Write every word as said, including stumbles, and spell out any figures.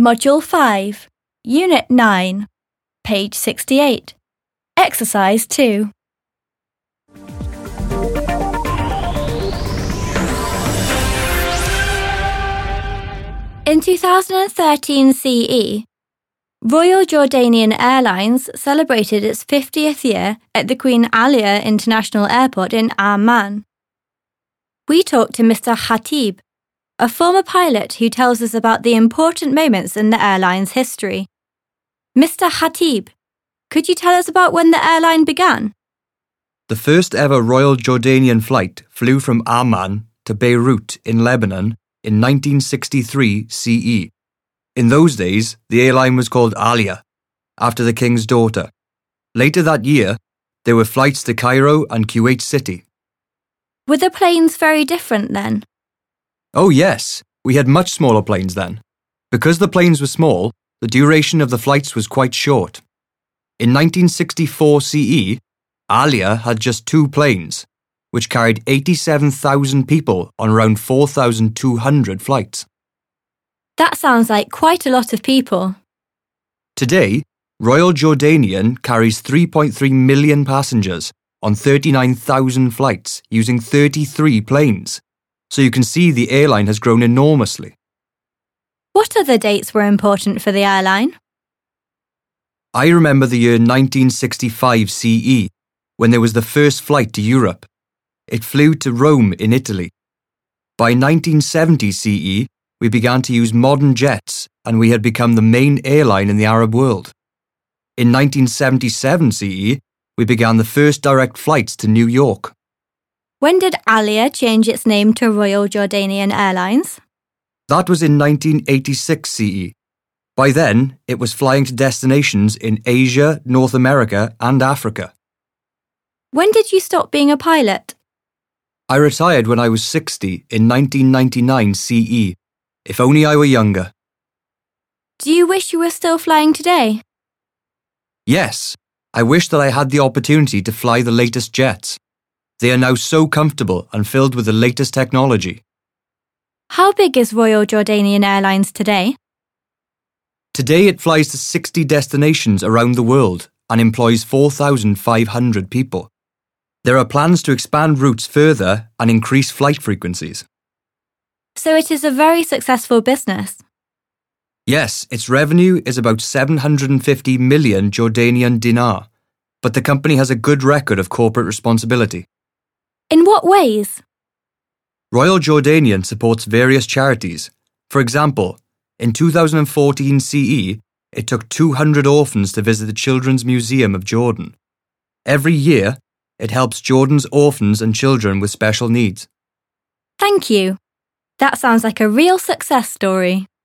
Module five, Unit nine, page sixty-eight. Exercise two. In two thousand thirteen C E, Royal Jordanian Airlines celebrated its fiftieth year at the Queen Alia International Airport in Amman. We talked to Mister Khatib, a former pilot who tells us about the important moments in the airline's history. Mister Khatib, could you tell us about when the airline began? The first ever Royal Jordanian flight flew from Amman to Beirut in Lebanon in nineteen sixty-three C E. In those days, the airline was called Alia, after the king's daughter. Later that year, there were flights to Cairo and Kuwait City. Were the planes very different then? Oh yes, we had much smaller planes then. Because the planes were small, the duration of the flights was quite short. In nineteen sixty-four C E, Alia had just two planes, which carried eighty-seven thousand people on around four thousand two hundred flights. That sounds like quite a lot of people. Today, Royal Jordanian carries three point three million passengers on thirty-nine thousand flights using thirty-three planes. So you can see the airline has grown enormously. What other dates were important for the airline? I remember the year nineteen sixty-five C E, when there was the first flight to Europe. It flew to Rome in Italy. By nineteen seventy C E, we began to use modern jets and we had become the main airline in the Arab world. In nineteen seventy-seven C E, we began the first direct flights to New York. When did Alia change its name to Royal Jordanian Airlines? That was in nineteen eighty-six C E. By then, it was flying to destinations in Asia, North America and Africa. When did you stop being a pilot? I retired when I was sixty in nineteen ninety-nine C E. If only I were younger. Do you wish you were still flying today? Yes, I wish that I had the opportunity to fly the latest jets. They are now so comfortable and filled with the latest technology. How big is Royal Jordanian Airlines today? Today it flies to sixty destinations around the world and employs four thousand five hundred people. There are plans to expand routes further and increase flight frequencies. So it is a very successful business. Yes, its revenue is about seven hundred fifty million Jordanian dinar, but the company has a good record of corporate responsibility. In what ways? Royal Jordanian supports various charities. For example, in two thousand fourteen C E, it took two hundred orphans to visit the Children's Museum of Jordan. Every year, it helps Jordan's orphans and children with special needs. Thank you. That sounds like a real success story.